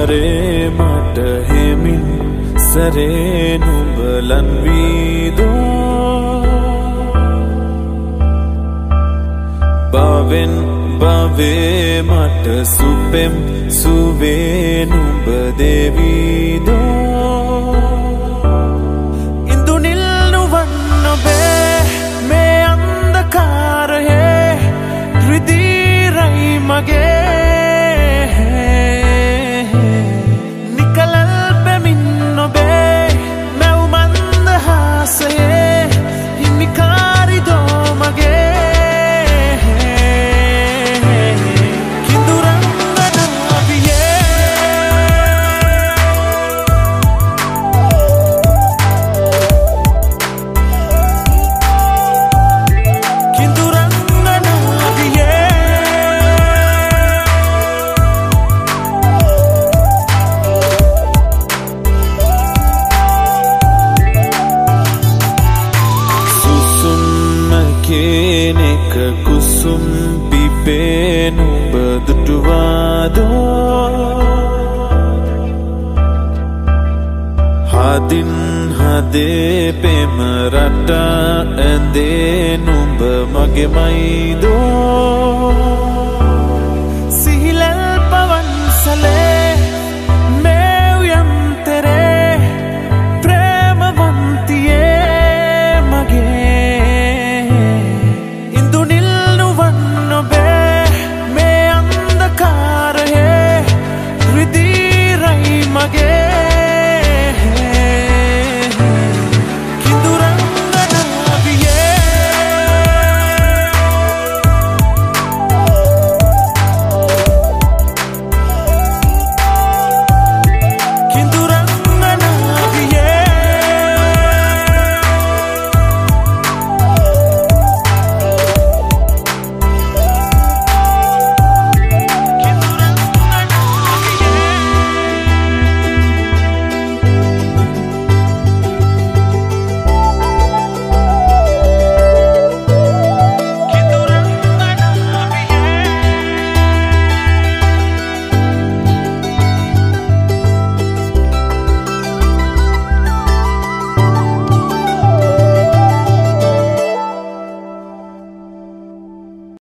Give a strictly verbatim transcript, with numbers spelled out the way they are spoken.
වරේ මට හෙමින් සරේ නුඹලන් වීදෝ බවෙන් බවේ මට සුපෙම් සුවේ නුඹ දෙවීදෝ ඉන්දුනිල් නුවන් නොබේ මේ අන්ධකාරයේ රිදීරයි මගේ කෙනෙක් කුසුම් පිපේ නුඹ දුටුවාදෝ හදින් හදේ පෙම රට ඇඳේ නුඹ මගෙමයිදෝ